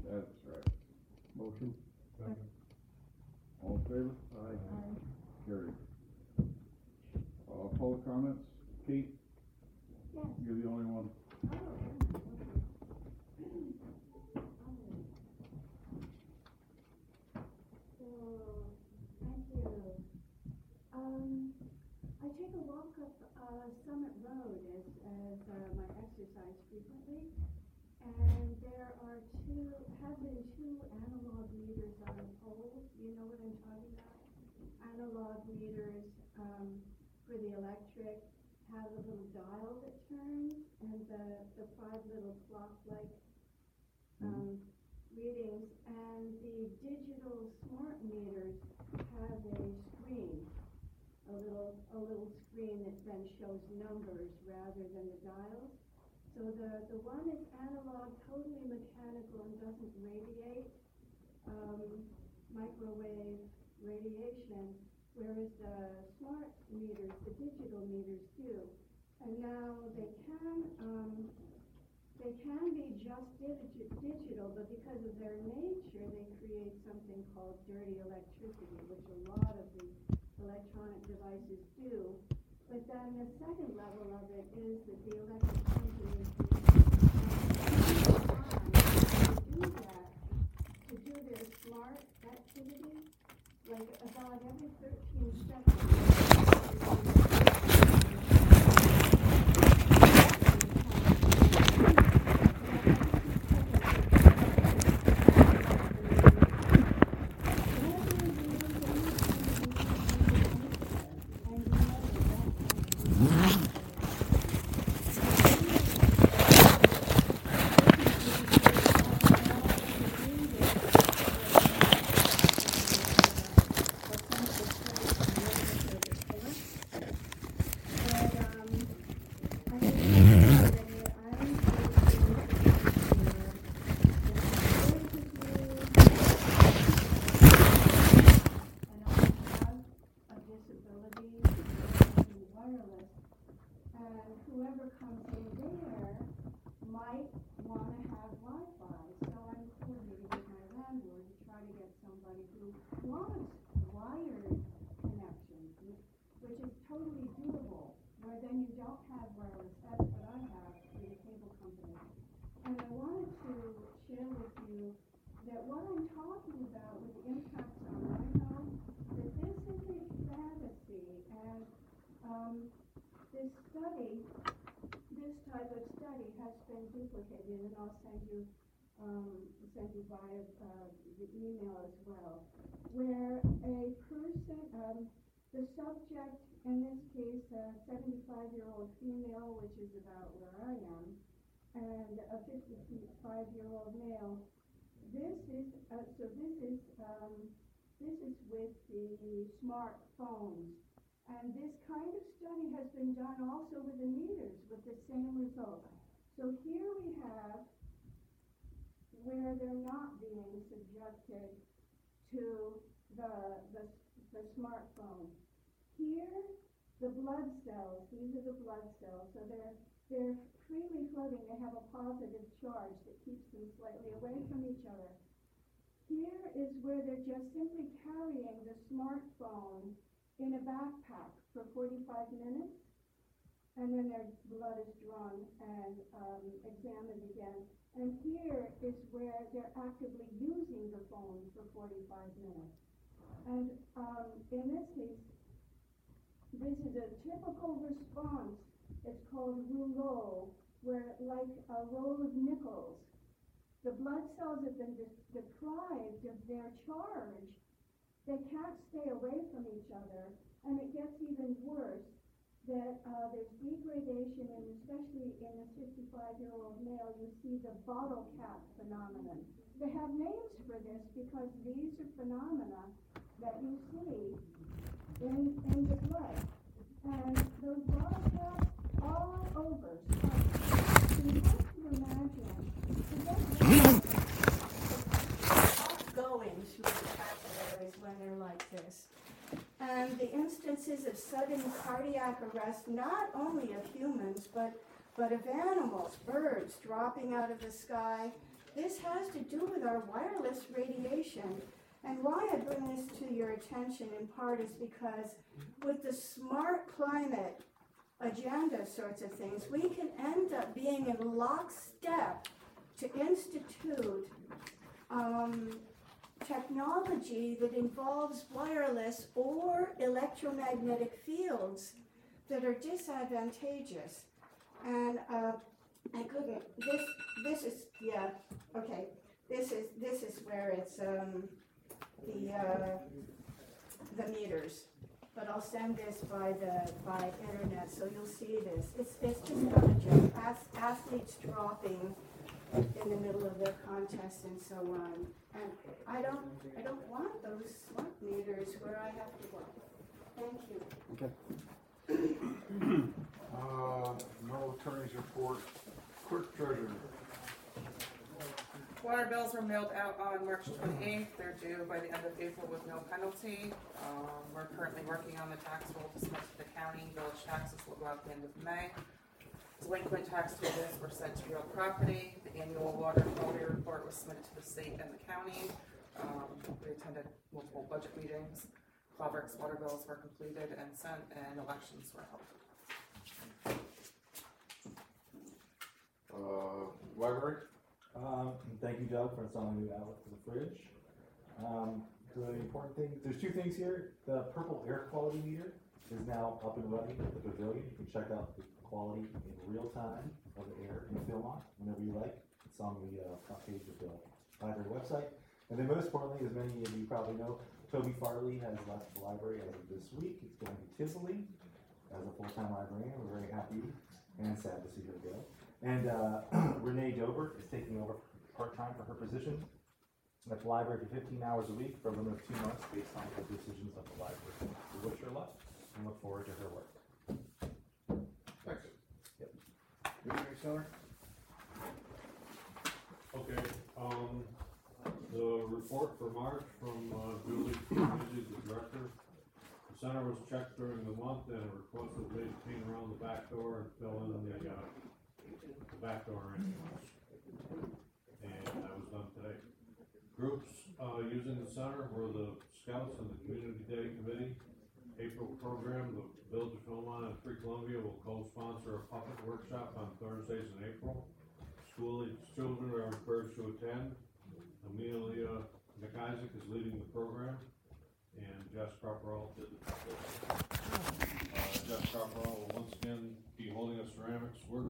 That's right. Motion, Second. all in favor? Aye. Carried. Public comments? Kate, Yes. you're the only one. So, thank you. I take a walk up Summit Road as my exercise frequently, and there have been two analog meters on the pole. You know what I'm talking about? Analog meters for the electric have a little dial that turns, and the five little clock-like readings, and the digital smart meters have a screen, a little screen that then shows numbers rather than the dials. So the one is analog, totally mechanical, and doesn't radiate microwave radiation, whereas the smart meters, the digital meters, do. And now they can be just digital, but because of their nature, they create something called dirty electricity, which a lot of the electronic devices do. But then the second level of it is that the electric companies to do their smart activity, like about every 13 seconds. Whoever comes in there might want to have Wi-Fi, so I'm coordinating with my landlord to try to get somebody who wants wired connections, which is totally doable, where then you don't have wireless. That's what I have through the cable company. And I wanted to share with you that what I'm talking about with the impacts on my home, that this is a fantasy, and this type of study has been duplicated, and I'll send you via the email as well, where a person, the subject, in this case, a 75-year-old female, which is about where I am, and a 55-year-old male. This is with the smartphones. And this kind of study has been done also with the meters with the same results. So here we have where they're not being subjected to the smartphone. Here, the blood cells, these are the blood cells, so they're freely floating. They have a positive charge that keeps them slightly away from each other. Here is where they're just simply carrying the smartphone in a backpack for 45 minutes, and then their blood is drawn and examined again. And here is where they're actively using the phone for 45 minutes. And in this case, this is a typical response. It's called rouleau, where like a roll of nickels, the blood cells have been deprived of their charge. They can't stay away from each other, and it gets even worse that there's degradation, and especially in a 55-year-old male, you see the bottle cap phenomenon. They have names for this because these are phenomena that you see in the blood. And those bottle caps all over. So you have to imagine, going to capillaries when they're like this. And the instances of sudden cardiac arrest, not only of humans, but of animals, birds dropping out of the sky, this has to do with our wireless radiation. And why I bring this to your attention in part is because with the smart climate agenda sorts of things, we can end up being in lockstep to institute technology that involves wireless or electromagnetic fields that are disadvantageous. And I couldn't, this is, yeah, okay, this is where it's the meters. But I'll send this by internet, so you'll see this. It's just not a joke. Athletes dropping in the middle of their contests and so on. And I don't want those smart meters where I have to work. Thank you. Okay. No attorney's report. Clerk treasurer. Water bills were mailed out on March 28th. They're due by the end of April with no penalty. We're currently working on the tax roll to submit to the county. Village taxes will go out at the end of May. Delinquent tax tables were sent to real property. The annual water quality report was submitted to the state and the county. We attended multiple budget meetings. Clover's water bills were completed and sent, and elections were held. Library. Thank you, Doug, for installing a new outlet for the fridge. The important thing, there's two things here. The purple air quality meter is now up and running at the pavilion. You can check out the quality in real time of the air in Philmont whenever you like. It's on the front page of the library website. And then most importantly, as many of you probably know, Toby Farley has left the library as of this week. He's going to Tivoli as a full-time librarian. We're very happy and sad to see her go. And Renee Dober is taking over part-time for her position at the library for 15 hours a week for a limit of 2 months based on the decisions of the library. We wish her luck and look forward to her work. Thanks. Yep. Community center. Okay, the report for March from Julie, the director. The center was checked during the month and a request was made to paint around the back door and fill in the back door anyways. And that was done today. Groups using the center were the Scouts and the Community Day Committee. April program, the Village of Philmont and Free Columbia will co-sponsor a puppet workshop on Thursdays in April. School-age children are encouraged to attend. Amelia McIsaac is leading the program, and Jess Copperall did the puppet. Jess Copperall will once again be holding a ceramics workshop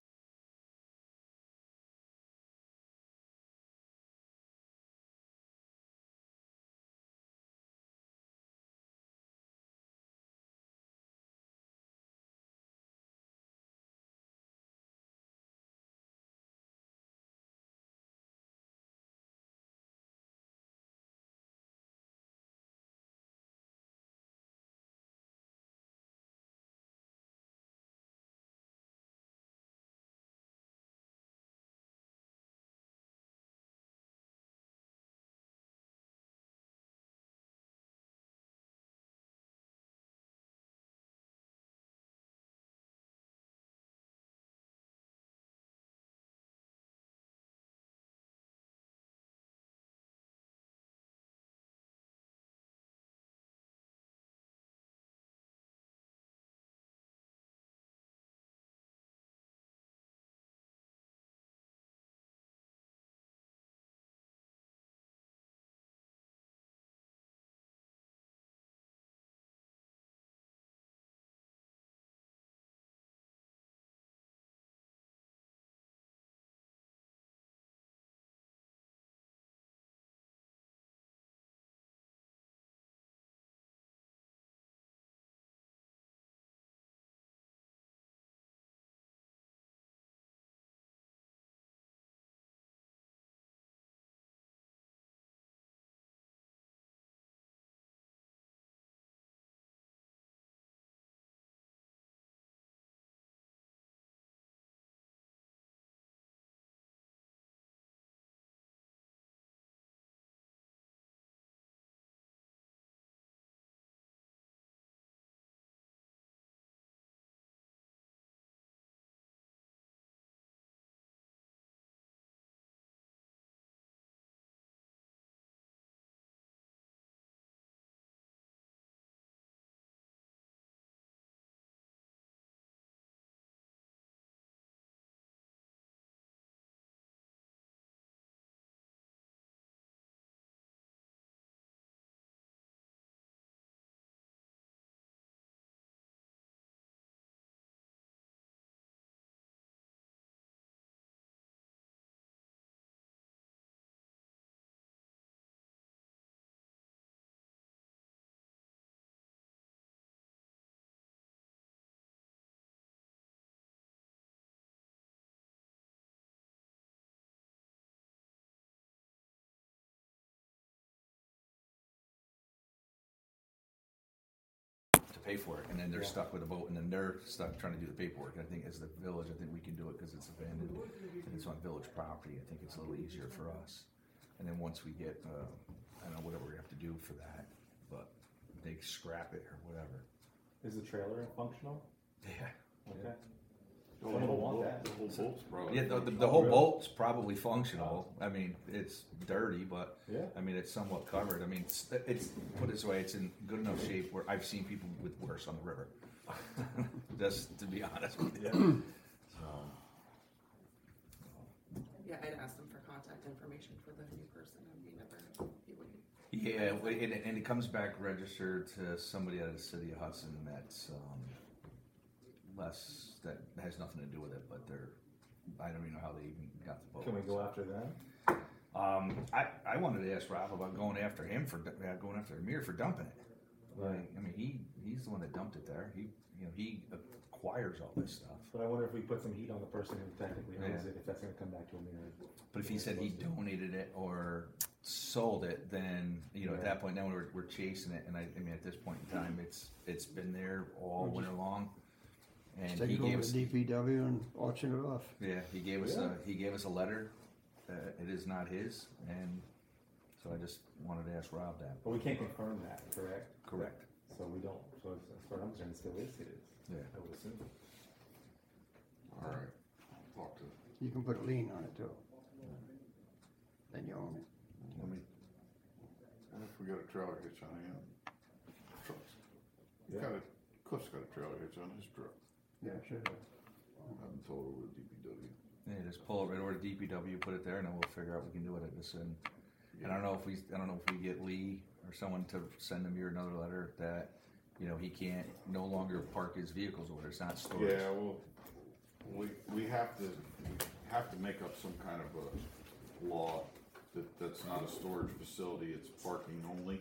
pay for it, and then they're Yeah. stuck with a boat, and then they're stuck trying to do the paperwork. I think as the village, I think we can do it because it's abandoned, and it's on village property. I think it's a little easier for us. And then once we get, I don't know, whatever we have to do for that, but they scrap it or whatever. Is the trailer functional? Yeah. Okay. The Some people want whole that. boat's probably. Yeah, the whole boat's probably functional. I mean, it's dirty, but Yeah. I mean, it's somewhat covered. I mean, it's put it this way, it's in good enough shape where I've seen people with worse on the river. Just to be honest with you. Yeah. Yeah, I'd asked them for contact information for the new person, and he wouldn't. Yeah, and it comes back registered to somebody out of the city of Hudson that's that has nothing to do with it, but I don't even know how they even got the boat. Can we go after them? I wanted to ask Rob about going after him for going after Amir for dumping it. Like, I mean, he's the one that dumped it there. He acquires all this stuff. But I wonder if we put some heat on the person who technically owns Yeah. it, if that's gonna come back to him. But if he said he donated it or sold it, then at that point now we're chasing it. And I mean at this point in time, it's been there all winter long. And he Take it gave over us to DPW and auction it off. he gave us a letter. It is not his, and so I just wanted to ask Rob that. But we can't confirm that, correct? Correct. So we don't, so as far as I'm concerned, it still is his. Yeah. I would assume. All right, I'll talk to. You can put a lien on it too. Then you own it. Let me. What if we got a trailer hitch on the end? Trucks. Yeah. Cliff's got a trailer hitch on his truck. Yeah, sure. I haven't told her with DPW. Yeah, just pull it right over to DPW, put it there, and then we'll figure out what we can do with it. And I don't know if we get Lee or someone to send him here another letter that he can't no longer park his vehicles over there. It's not storage. Yeah, well, we have to make up some kind of a law that's not a storage facility, it's parking only.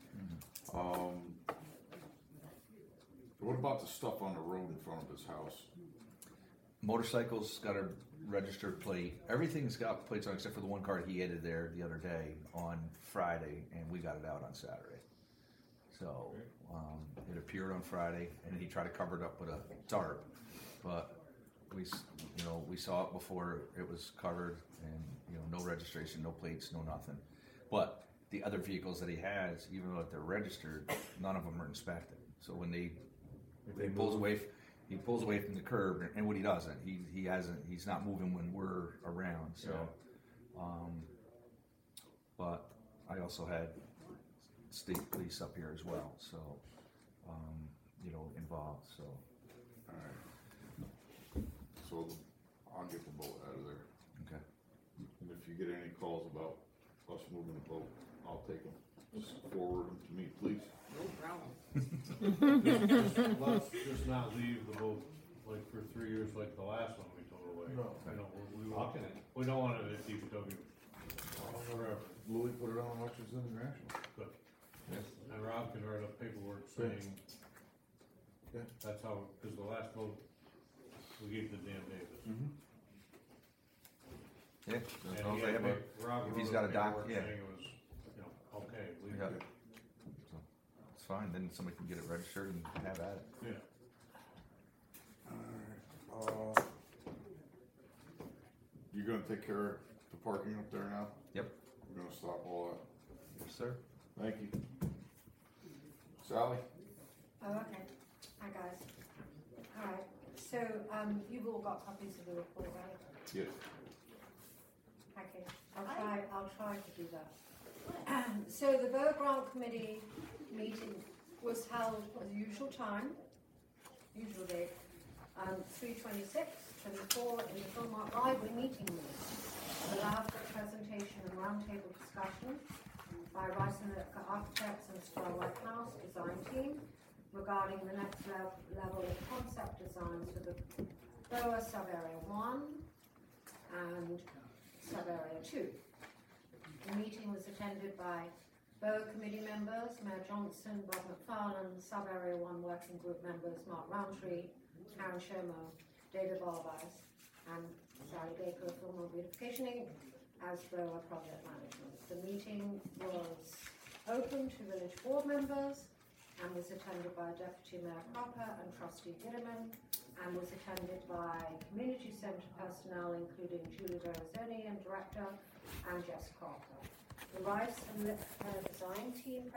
What about the stuff on the road in front of his house? Motorcycles got a registered plate. Everything's got plates on except for the one car he added there the other day on Friday, and we got it out on Saturday. So it appeared on Friday, and he tried to cover it up with a tarp, but we saw it before it was covered, and no registration, no plates, no nothing. But the other vehicles that he has, even though they're registered, none of them are inspected. So when he pulls away. He pulls away from the curb, and what he doesn't, he's not moving when we're around. So, but I also had state police up here as well. So, involved. So, Alright. So I'll get the boat out of there. okay. And if you get any calls about us moving the boat, I'll take them. Just forward them to me, please. No problem. Let's just not leave the boat like for 3 years like the last one we towed away. No. Auction it. We don't want it at DPW forever. Louis put it on Westchester International. But, Yes. and Rob can write up paperwork saying Yeah. that's how, because the last boat we gave to Dan Davis. Yeah. And As long he as they had have Rob if wrote he's up got a doc, paperwork yeah. saying it was, okay, leave Yeah. it. So it's fine. Then somebody can get it registered and have at it. Yeah. Alright, you gonna take care of the parking up there now? Yep. We're gonna stop all that. Yes, sir. Thank you. Sally? Oh, okay. Hi, guys. Alright, so, you've all got copies of the report, right? Yes. Okay, I'll try to do that. So the Borough Grant Committee meeting was held at the usual time, usual date, 3/26/24 in the Philmont Library meeting room. Allowed for presentation and roundtable discussion by Rice and Ripka Architects and Star White House Design Team regarding the next level of concept designs for the Borough Sub-Area 1 and Sub-Area 2. The meeting was attended by Borough Committee members, Mayor Johnson, Bob McFarlane, Sub-Area 1 Working Group members, Mark Roundtree, Karen Shermo, David Barbaz, and Sally Baker of Philmont Beautification Inc. as Borough Project Management. The meeting was open to village board members and was attended by Deputy Mayor Cropper and Trustee Gitterman, and was attended by community centre personnel including Julie Verrazoni, Director, and Jess Cropper. The Rice and Lipka design team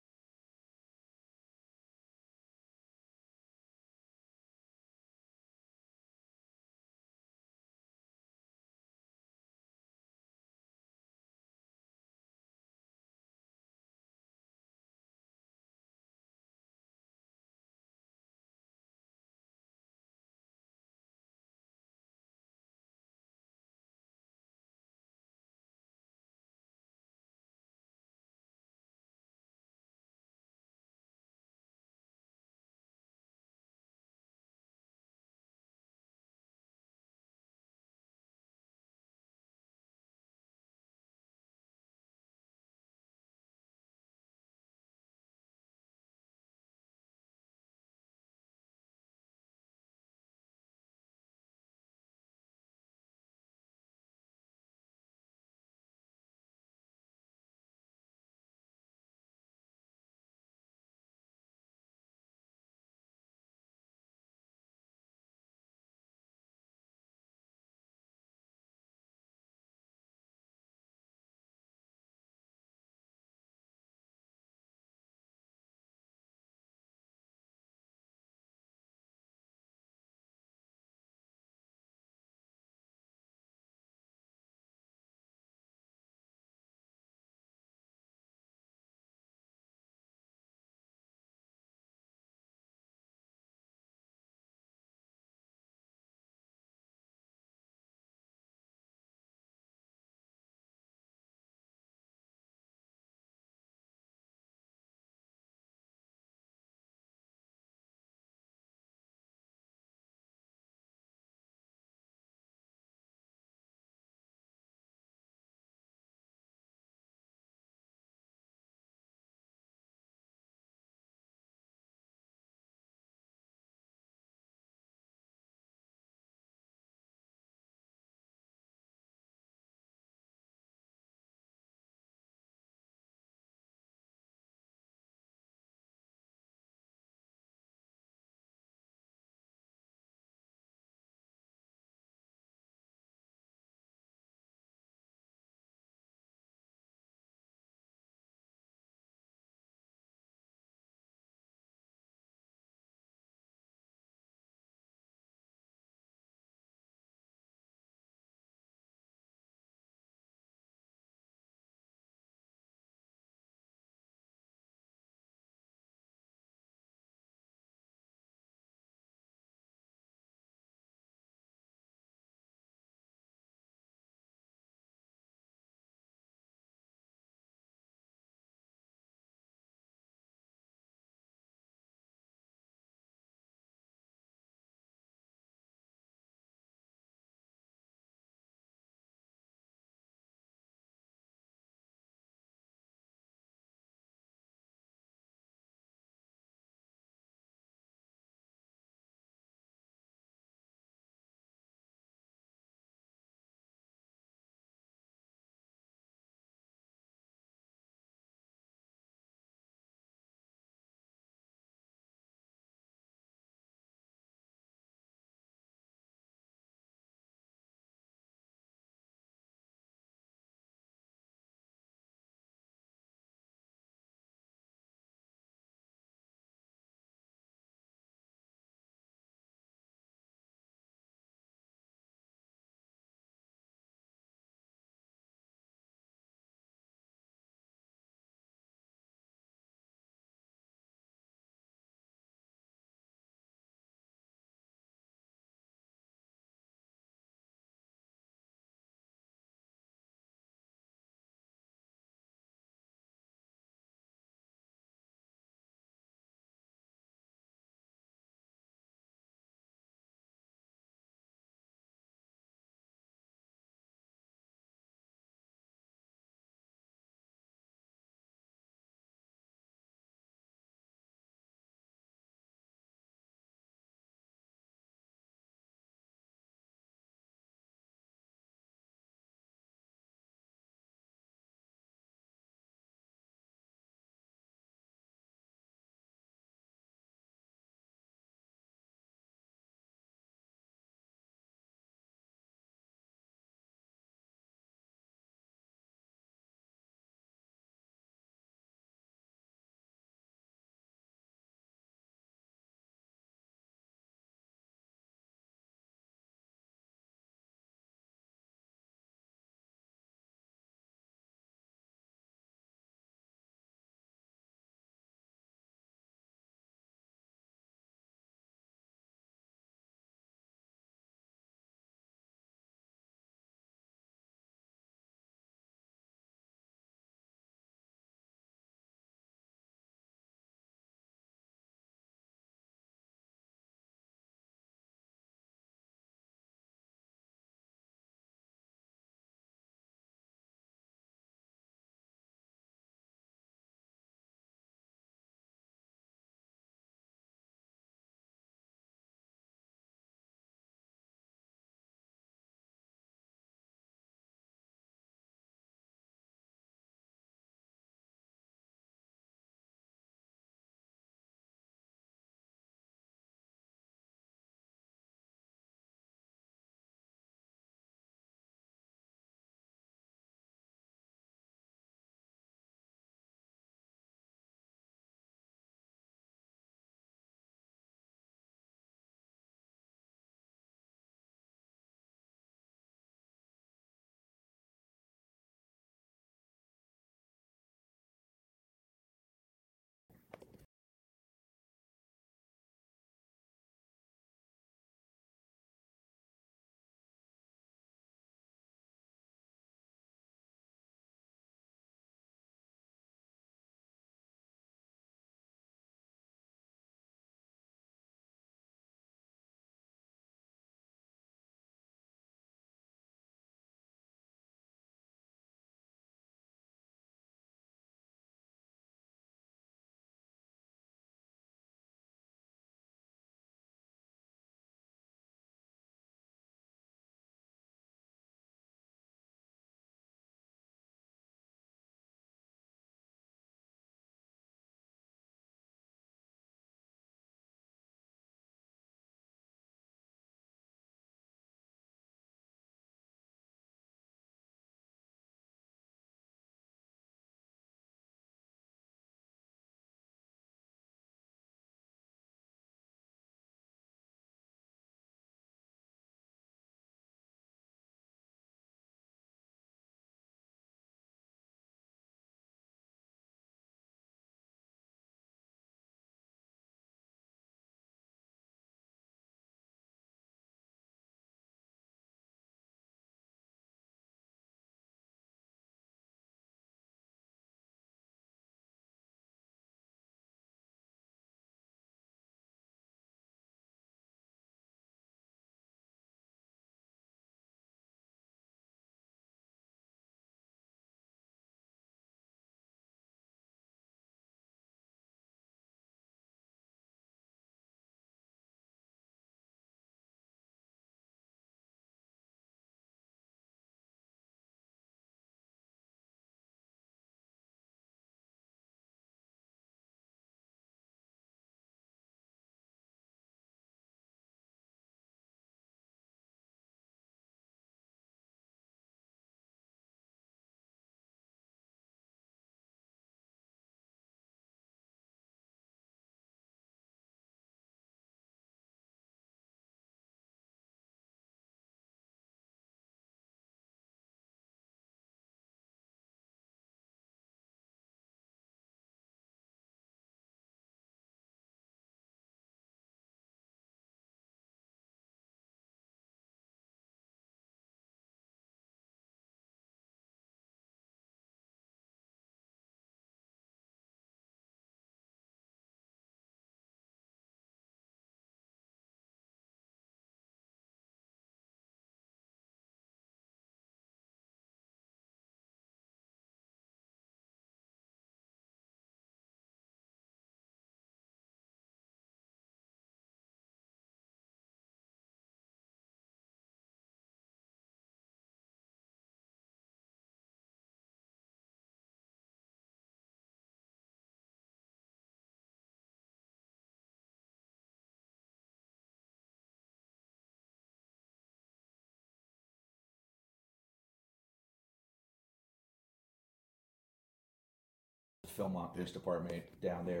Philmont Police Department down there.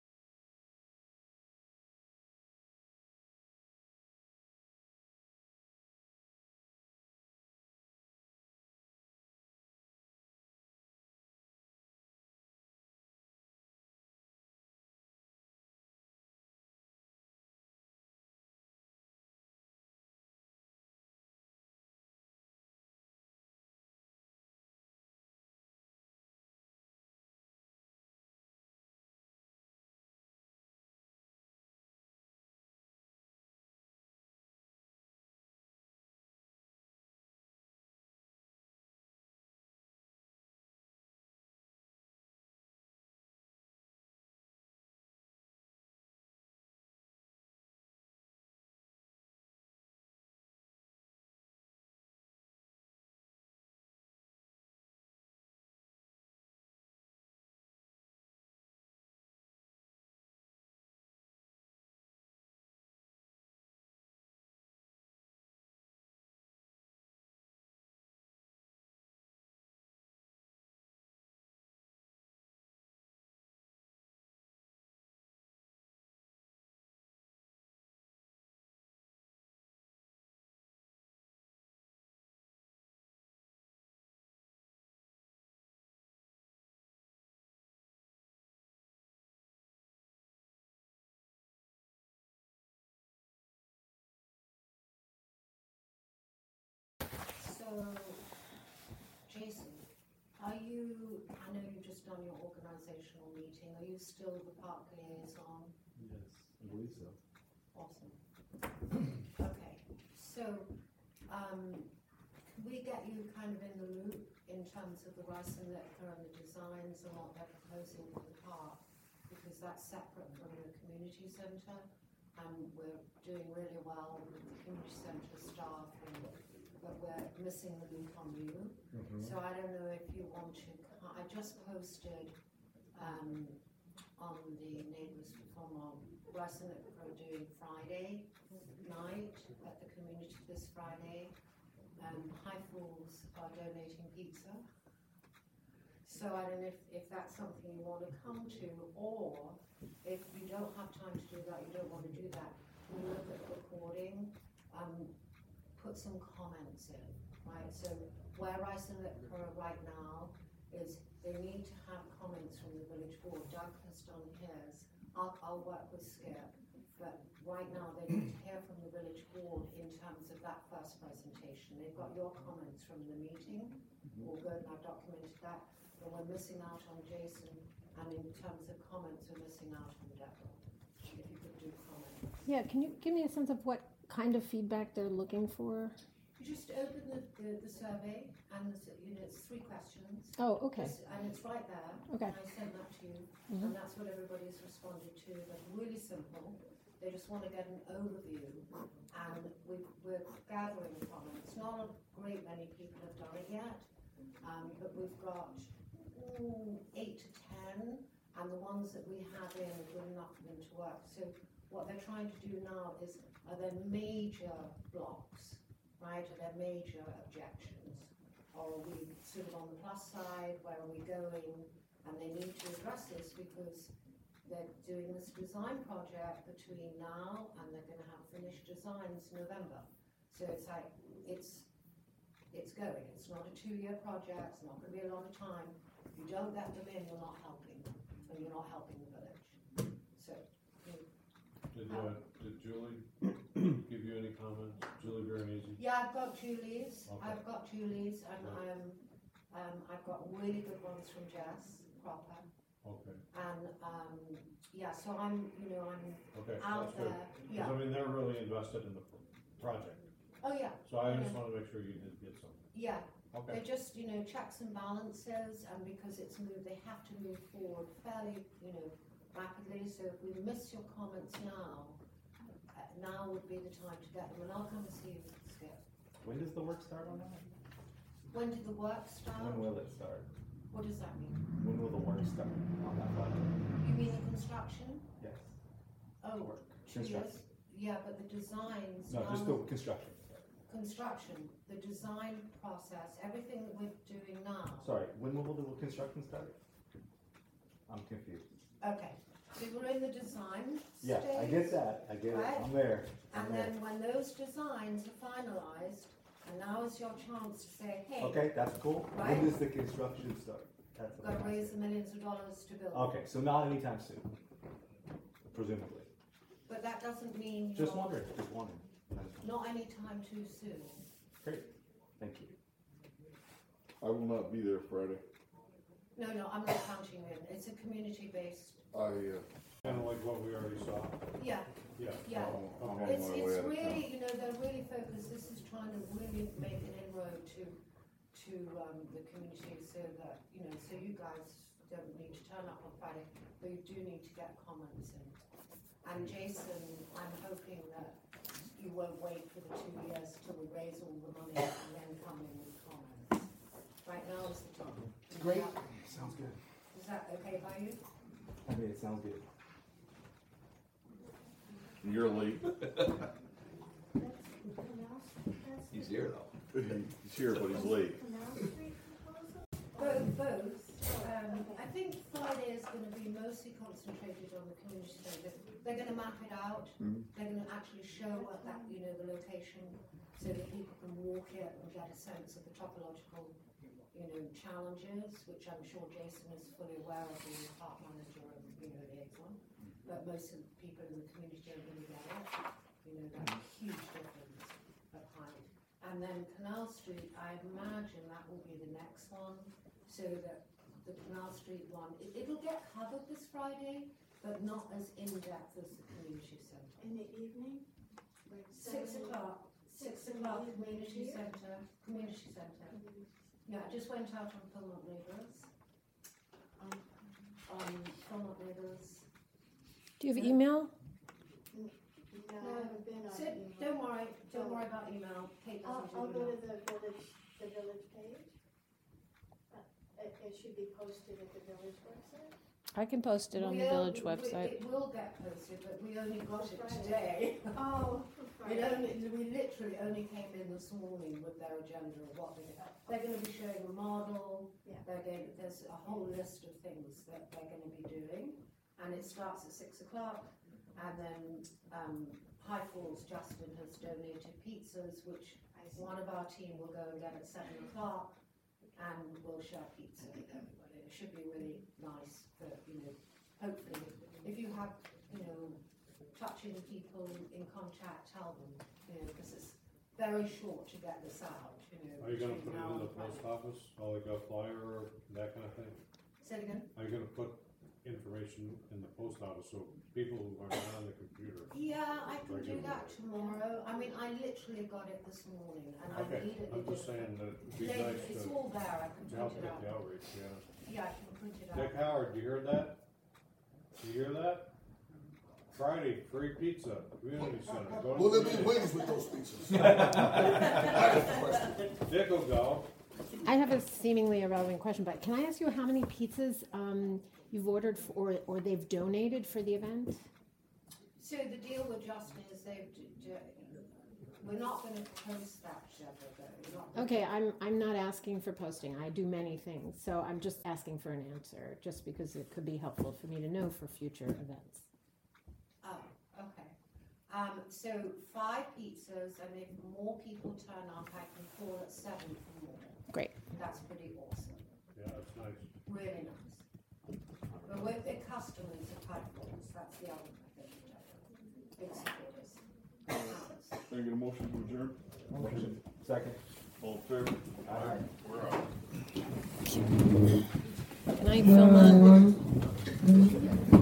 So, Jason, are you, I know you've just done your organizational meeting, are you still the park liaison? Yes, I believe so. Awesome. Okay, so, can we get you kind of in the loop in terms of the rice and liquor and the designs and what they're proposing for the park? Because that's separate from the community centre, and we're doing really well with the community centre staff, but we're missing the loop on you. So I don't know if you want to, I just posted on the Neighbours for Philmont, rice and liquor are doing Friday night at the community this Friday. High Falls are donating pizza. So I don't know if that's something you want to come to, or if you don't have time to do that, you don't want to do that, we look at the recording, put some comments in, right? So where Rice and Liquor are right now is they need to have comments from the village board. Doug has done his. I'll work with Skip, but right now they need to hear from the village board in terms of that first presentation. They've got your comments from the meeting, all good, and I've documented that. But we're missing out on Jason, and in terms of comments, we're missing out on Deborah. If you could do comments. Yeah, can you give me a sense of what kind of feedback they're looking for? You just open the survey, and it's 3 questions. Oh, okay. And it's right there. Okay. And I sent that to you, and that's what everybody's responded to. They're really simple. They just want to get an overview, and we're gathering comments. Not a great many people have done it yet, but we've got 8 to 10, and the ones that we have in are good enough for them to work. So what they're trying to do now is, are there major blocks, right? Are there major objections? Or are we sort of on the plus side, where are we going? And they need to address this because they're doing this design project between now and they're going to have finished designs November. So it's like, it's going. It's not a 2-year project. It's not going to be a lot of time. If you don't get them in, you're not helping, and you're not helping the village. So, Did Julie give you any comments? Julie Veronese? yeah, I've got Julie's. Okay. I've got Julie's, and I've got really good ones from Jess Cropper. Okay, And yeah, so I'm okay, out that's good. there. 'Cause, Yeah. I mean, they're really invested in the project, Oh yeah. so I just wanna make sure you did get something. Yeah. Okay, They're just, checks and balances, and because it's moved, they have to move forward fairly, rapidly. So if we miss your comments now, now would be the time to get them, and I'll come and see you, Skip. When does the work start on that? When did the work start? When will it start? What does that mean? When will the work start on that project? You mean the construction? Yes. Oh, Work. 2 years? Construction. Yeah, but the designs. No, just the construction. Construction, the design process, everything that we're doing now. Sorry, when will the construction start? I'm confused. Okay, so we're in the design Yeah, I get that, I get it, Right. I'm there. I'm And there. then when those designs are finalised, and now is your chance to say, hey, Okay, that's cool. Right. When does the construction start? That's we've what got to I'm raise asking. the millions of dollars to build. Okay, so not anytime soon, presumably. But that doesn't mean Just you're wondering, just wondering. I just wondering. not any time too soon. Great, thank you. I will not be there Friday. No, I'm not counting in. It's a community-based, Kind of like what we already saw. yeah, Yeah. yeah. I'm on my It's way out of really, town. you know, they're really focused, this is trying to really make an inroad to the community so that, you know, so you guys don't need to turn up on Friday, but you do need to get comments in. And Jason, I'm hoping that you won't wait for the 2 years till we raise all the money and then come in with comments. Right now is the time. Great, sounds good. Is that okay by you? I mean, it sounds good. You're late. He's here though. He's here, but he's late. Both. I think Friday is going to be mostly concentrated on the community center. They're going to map it out. They're going to actually show what that, you know, the location, so that people can walk it and get a sense of the topological, you know, challenges, which I'm sure Jason is fully aware of, being the park manager and, you know, liaison. But most of the people in the community don't really get it. You know, that's a huge difference at height. And then Canal Street, I imagine that will be the next one, so that the Canal Street one, it'll get covered this Friday, but not as in-depth as the community centre. In the evening? 6 o'clock, 6 o'clock, community centre. Yeah, I just went out on Philmont Neighbours. On Philmont Neighbours. Do you have email? No, I haven't been on Sit, email. don't worry about email. Kate doesn't I'll do go email. to the village page. It should be posted at the village website. I can post it on the village website. It will get posted, but we only got it today. Oh, We literally only came in this morning with their agenda of what they're going to be showing a model. Yeah. There's a whole list of things that they're going to be doing, and it starts at 6 o'clock. And then High Falls Justin has donated pizzas, which one of our team will go and get at 7 o'clock, and we'll share pizza with everybody. It should be really nice for, you know, hopefully, if you have, you know, touching people in contact, tell them, you know, because it's very short to get this out, you know. Are you gonna put between it now in the and post Friday. office, or like a flyer or that kind of thing? Say it again? Are you gonna put information in the post office so people who are not on the computer? Yeah, I can do Regular. that tomorrow. I mean, I literally got it this morning, and I Okay, immediately I'm just did it. saying that it'd be Yeah, nice it's to all there, I can help print it get the out. outreach, yeah. Yeah, I can print it Dick out. Howard, you heard that? You hear that? Friday, free pizza, community center. Go to Will the there be meeting. wings with those pizzas? I got the question. Dick will go. I have a seemingly irrelevant question, but can I ask you how many pizzas you've ordered for, or they've donated for the event? So the deal with Justin is we're not gonna post that, Deborah, though. We're not gonna- Okay, I'm not asking for posting. I do many things, so I'm just asking for an answer, just because it could be helpful for me to know for future events. Oh, okay. So 5 pizzas, and if more people turn up, I can call at 7 for more. Great. That's pretty awesome. Yeah, that's nice. Really nice. But we're big customers of High Falls, that's the other thing. Big supporters. Can I get a motion to adjourn? Motion. Second. All in favor? Aye. We're out. Good night, Philmont.